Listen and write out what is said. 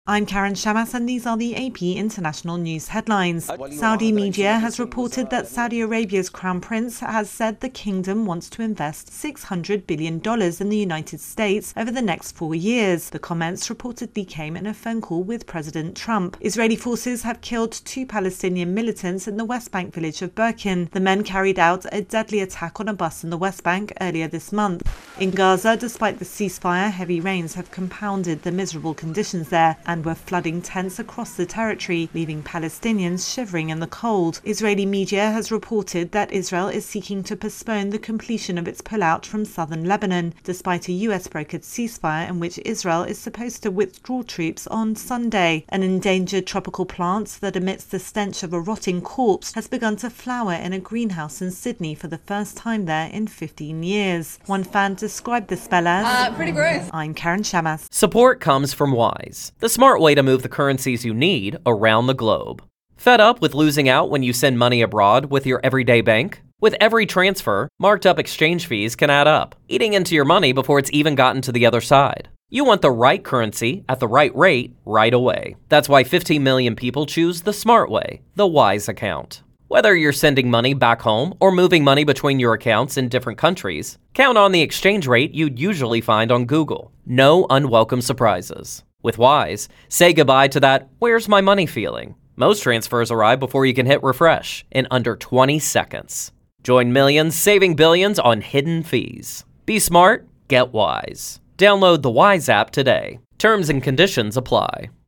I'm Karen Shamas, and these are the AP International News headlines. Saudi media has reported that Saudi Arabia's Crown Prince has said the kingdom wants to invest $600 billion in the United States over the next 4 years. The comments reportedly came in a phone call with President Trump. Israeli forces have killed 2 Palestinian militants in the West Bank village of Birkin. The men carried out a deadly attack on a bus in the West Bank earlier this month. In Gaza, despite the ceasefire, heavy rains have compounded the miserable conditions there and were flooding tents across the territory, leaving Palestinians shivering in the cold. Israeli media has reported that Israel is seeking to postpone the completion of its pullout from southern Lebanon, despite a US-brokered ceasefire in which Israel is supposed to withdraw troops on Sunday. An endangered tropical plant that emits the stench of a rotting corpse has begun to flower in a greenhouse in Sydney for the first time there in 15 years. One fan described the spell as pretty gross. I'm Karen Shamas. Support comes from Wise, the smart way to move the currencies you need around the globe. Fed up with losing out when you send money abroad with your everyday bank? With every transfer, marked up exchange fees can add up, eating into your money before it's even gotten to the other side. You want the right currency at the right rate right away. That's why 15 million people choose the smart way, the Wise account. Whether you're sending money back home or moving money between your accounts in different countries, count on the exchange rate you'd usually find on Google. No unwelcome surprises. With Wise, say goodbye to that "where's my money" feeling. Most transfers arrive before you can hit refresh in under 20 seconds. Join millions saving billions on hidden fees. Be smart, get Wise. Download the Wise app today. Terms and conditions apply.